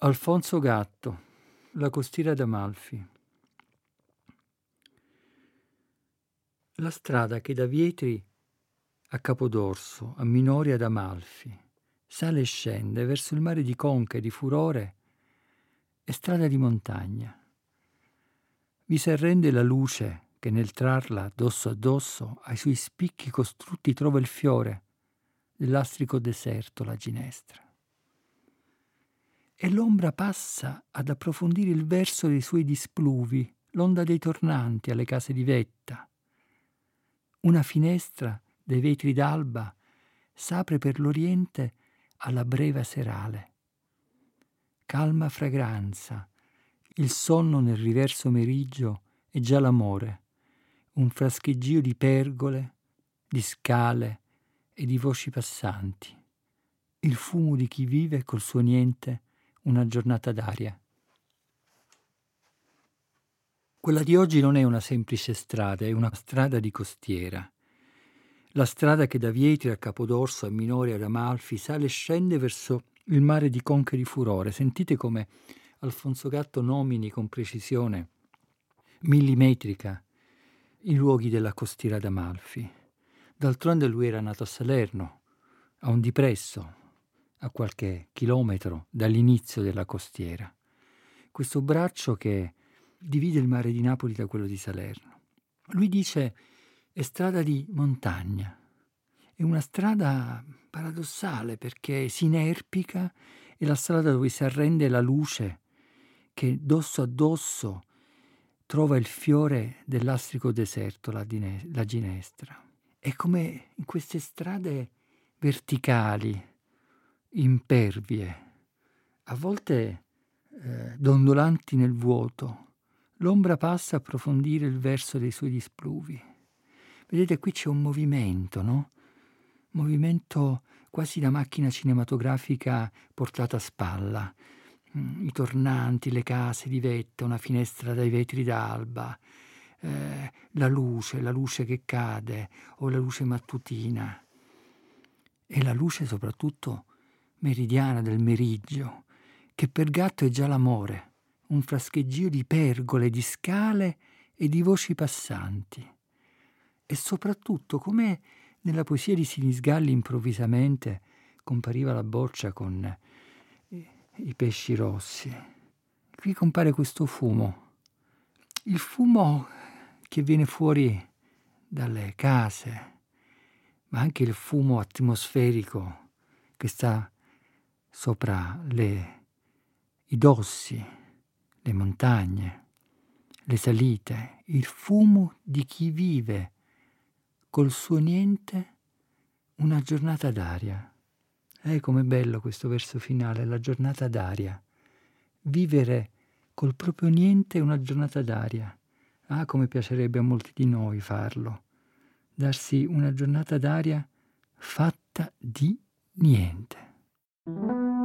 Alfonso Gatto, La costiera d'Amalfi. La strada che da Vietri a Capodorso, a Minori ad Amalfi, sale e scende verso il mare di Conca e di Furore, è strada di montagna. Vi si arrende la luce che nel trarla dosso a dosso ai suoi spicchi costrutti trova il fiore dell'astrico deserto, la ginestra. E l'ombra passa ad approfondire il verso dei suoi displuvi, l'onda dei tornanti alle case di vetta. Una finestra dei vetri d'alba s'apre per l'oriente alla breva serale. Calma fragranza, il sonno nel riverso meriggio e già l'amore, un frascheggio di pergole, di scale e di voci passanti, il fumo di chi vive col suo niente una giornata d'aria. Quella di oggi non è una semplice strada, è una strada di costiera. La strada che da Vietri a Capodorso, a Minori ad Amalfi sale e scende verso il mare di Conca e di Furore. Sentite come Alfonso Gatto nomini con precisione millimetrica i luoghi della costiera d'Amalfi. D'altronde lui era nato a Salerno, a un dipresso, a qualche chilometro dall'inizio della costiera. Questo braccio che divide il mare di Napoli da quello di Salerno. Lui dice è strada di montagna. È una strada paradossale perché si inerpica, è la strada dove si arrende la luce che dosso a dosso trova il fiore dell'astrico deserto, la ginestra. È come in queste strade verticali, impervie, a volte dondolanti nel vuoto, l'ombra passa a approfondire il verso dei suoi displuvi. Vedete, qui c'è un movimento, no? Movimento quasi da macchina cinematografica portata a spalla. I tornanti, le case di vetta, una finestra dai vetri d'alba, la luce che cade, o la luce mattutina. E la luce soprattutto meridiana del meriggio, che per Gatto è già l'amore, un frascheggio di pergole, di scale e di voci passanti. E soprattutto, come nella poesia di Sinisgalli improvvisamente compariva la boccia con i pesci rossi, qui compare questo fumo, il fumo che viene fuori dalle case, ma anche il fumo atmosferico che sta sopra i dossi, le montagne, le salite, il fumo di chi vive col suo niente una giornata d'aria. Com'è bello questo verso finale, la giornata d'aria. Vivere col proprio niente una giornata d'aria. Ah, come piacerebbe a molti di noi farlo. Darsi una giornata d'aria fatta di niente.